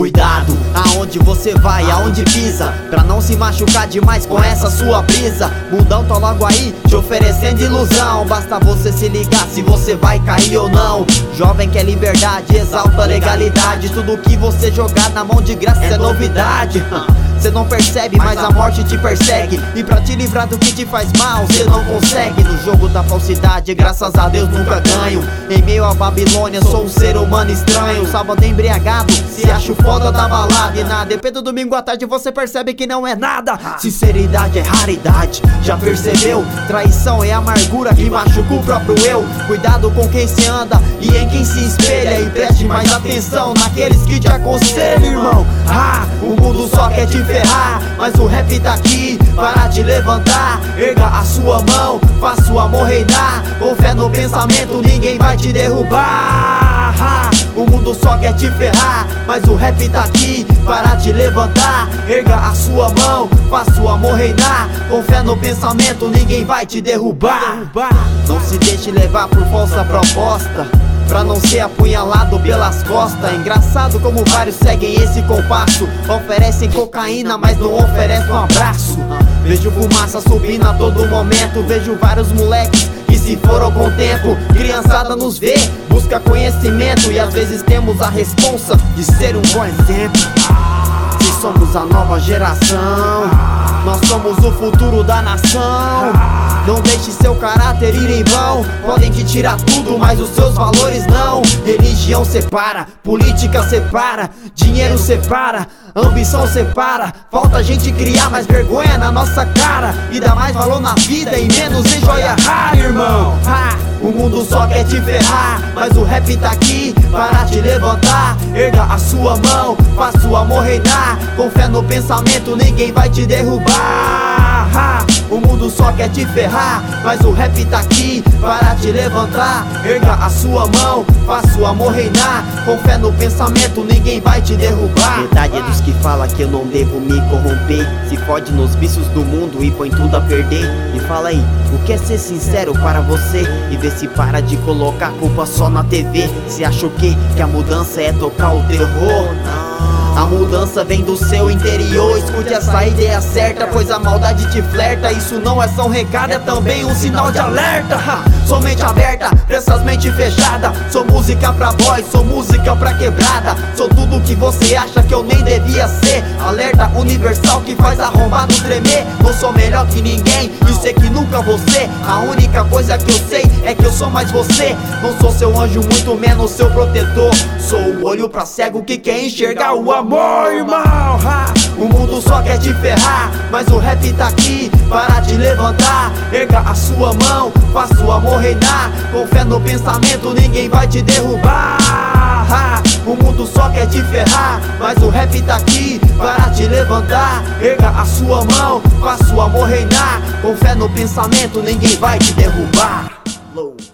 Cuidado aonde você vai, aonde pisa, pra não se machucar demais com essa sua brisa. Mundão tá logo aí, te oferecendo ilusão. Basta você se ligar se você vai cair ou não. Jovem quer liberdade, exalta legalidade. Tudo que você jogar na mão de graça é novidade. Cê não percebe, mas a morte te persegue. E pra te livrar do que te faz mal, cê não consegue. No jogo da falsidade, graças a Deus nunca ganho. Em meio à Babilônia, sou um ser humano estranho. Sábado embriagado, se acho foda da balada. E na DP do domingo à tarde você percebe que não é nada. Sinceridade é raridade, já percebeu? Traição é amargura que machuca o próprio eu. Cuidado com quem se anda e em quem se espelha. E preste mais atenção naqueles que te aconselham, irmão. O mundo só quer te ferrar, mas o rap tá aqui para te levantar. Erga a sua mão, faça o amor reinar. Com fé no pensamento, ninguém vai te derrubar. O mundo só quer te ferrar, mas o rap tá aqui para te levantar. Erga a sua mão, faça o amor reinar. Com fé no pensamento, ninguém vai te derrubar. Não se deixe levar por falsa proposta, pra não ser apunhalado pelas costas. Engraçado como vários seguem esse compasso. Oferecem cocaína, mas não oferecem um abraço. Vejo fumaça subindo a todo momento. Vejo vários moleques que se foram com o tempo. Criançada nos vê, busca conhecimento. E às vezes temos a responsa de ser um bom exemplo. Se somos a nova geração, nós somos o futuro da nação. Não deixe seu caráter ir em vão. Podem te tirar tudo, mas os seus valores não. Religião separa, política separa, dinheiro separa, ambição separa. Falta a gente criar mais vergonha na nossa cara e dar mais valor na vida e menos em joia rara, irmão. O mundo só quer te ferrar, mas o rap tá aqui para te levantar. Erga a sua mão, faça o amor reinar. Com fé no pensamento, ninguém vai te derrubar. O mundo só quer te ferrar, mas o rap tá aqui para te levantar. Erga a sua mão, faça o amor reinar. Com fé no pensamento, ninguém vai te derrubar. Verdade é dos que fala que eu não devo me corromper. Se fode nos vícios do mundo e põe tudo a perder. E fala aí, o que é ser sincero para você? E vê se para de colocar culpa só na TV. Se acha o quê? Que a mudança é tocar o terror? A mudança vem do seu interior. Escute essa ideia certa, pois a maldade te flerta. Isso não é só um recado, é também um sinal de alerta. Sou mente aberta, pra essas mentes fechadas. Sou música pra boys, sou música pra quebrada. Sou tudo que você acha que eu nem devia ser. Alerta universal que faz arrombado tremer. Não sou melhor que ninguém e sei que nunca vou ser. A única coisa que eu sei é que eu sou mais você. Não sou seu anjo, muito menos seu protetor. Sou o olho pra cego que quer enxergar o amor, irmão. O mundo só quer te ferrar, mas o rap tá aqui para te levantar. Erga a sua mão, faça o amor reinar. Com fé no pensamento, ninguém vai te derrubar. O mundo só quer te ferrar, mas o rap tá aqui para te levantar. Erga a sua mão, faça o amor reinar. Com fé no pensamento, ninguém vai te derrubar.